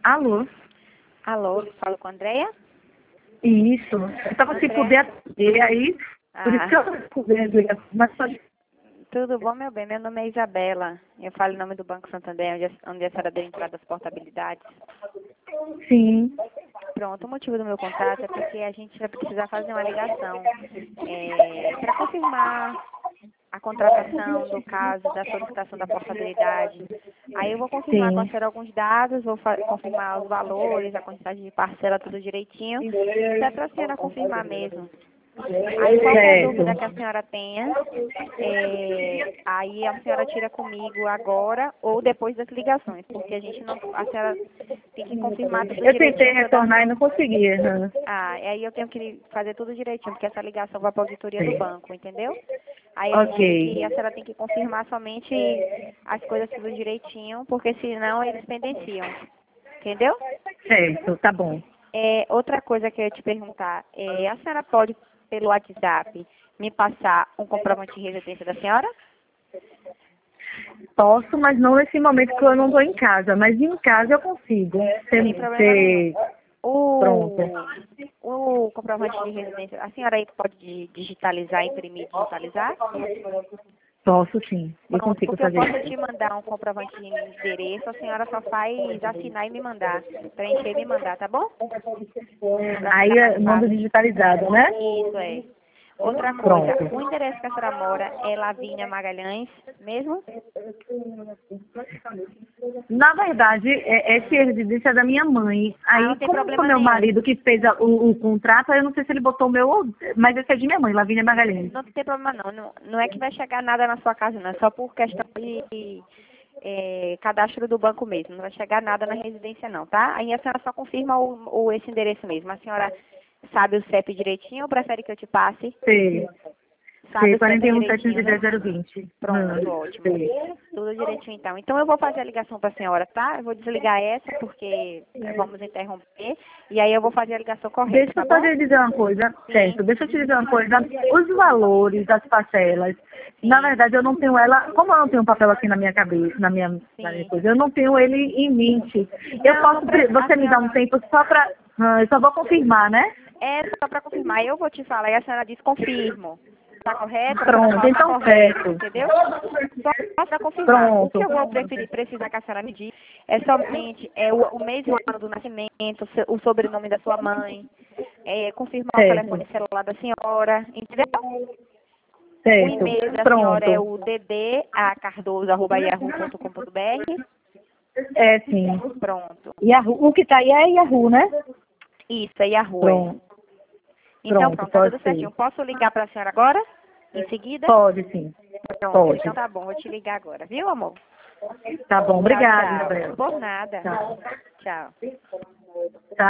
Alô? Alô, falo com a Andréia? Isso. Eu estava sem poder atender aí, por isso que eu não pude ligar. Mas pode... Tudo bom, meu bem? Meu nome é Isabela. Eu falo em nome do Banco Santander, onde a senhora deu entrada das portabilidades. Sim. Pronto, o motivo do meu contato é porque a gente vai precisar fazer uma ligação para confirmar a contratação do caso da solicitação da portabilidade. Aí eu vou confirmar com a Sim. senhora alguns dados, vou confirmar os valores, a quantidade de parcela, tudo direitinho. Se é para a senhora confirmar mesmo. Aí qualquer dúvida que a Certo. senhora tenha, aí a senhora tira comigo agora ou depois das ligações, porque a senhora tem que confirmar tudo Eu tentei direitinho para dar. retornar e não consegui. Aí eu tenho que fazer tudo direitinho, porque essa ligação vai para a auditoria do Sim. banco, entendeu? Aí Ok. a senhora tem que confirmar somente as coisas tudo direitinho, porque senão eles pendenciam, entendeu? Certo, tá bom. Outra coisa que eu ia te perguntar, a senhora pode, pelo WhatsApp, me passar um comprovante de residência da senhora? Posso, mas não nesse momento que eu não estou em casa. Mas em casa eu consigo. Sem problema nenhum. Pronto. O comprovante de residência, a senhora aí pode digitalizar, imprimir, digitalizar? Posso sim. Eu Pronto, consigo porque eu fazer posso te isso. mandar um comprovante de endereço, a senhora só faz assinar e me mandar, preencher e me mandar, tá bom? Pra Aí ficar mais eu mando fácil. digitalizado, né? Isso é. Outra coisa, Pronto. o endereço que a senhora mora é Lavínia Magalhães mesmo? Na verdade, essa residência é da minha mãe. Ah, não Aí, tem como foi problema meu nenhum. marido que fez o contrato, aí eu não sei se ele botou o meu, mas esse é de minha mãe, Lavínia Magalhães. Não tem problema não. Não é que vai chegar nada na sua casa, não. É só por questão de cadastro do banco mesmo. Não vai chegar nada na residência não, tá? Aí a senhora só confirma esse endereço mesmo. A senhora sabe o CEP direitinho ou prefere que eu te passe? C, Sabe C, o CEP 41 direitinho, né? 710 Pronto, ótimo. C. Tudo direitinho então. Então eu vou fazer a ligação para a senhora, tá? Eu vou desligar essa porque vamos interromper. E aí eu vou fazer a ligação correta, Deixa tá eu só bom? te dizer uma coisa, Sim, certo? Deixa eu te dizer uma coisa. Os valores das parcelas, na sim, verdade eu não tenho ela, como eu não tenho um papel aqui na minha cabeça, na minha sim. coisa, eu não tenho ele em mente. Eu Não, posso, não precisa. A você me dá um senhora. tempo só para, eu só vou confirmar, né? É só para confirmar. Eu vou te falar e a senhora diz confirmo. Tá correto? A senhora Pronto, fala tá então correto, certo. entendeu? Só para confirmar. O que Pronto. eu vou precisar que a senhora me diga é somente o mês e o ano do nascimento, o sobrenome da sua mãe, confirmar o Certo. telefone celular da senhora, entendeu? O Certo. e-mail da senhora é Pronto. o dd@cardoso@yahoo.com.br. É sim. Pronto. Yahoo, o que tá aí é Yahoo, né? Isso, é Yahoo, é. Pronto. Então, Pronto, pronto, tá pode tudo ser. certinho. Posso ligar para a senhora agora? Em seguida? Pode sim. Pronto, Pode. então tá bom, vou te ligar agora, viu, amor? Tá bom, Tchau, obrigada, tchau. Isabel. Por nada. Tchau. Tchau. Tá.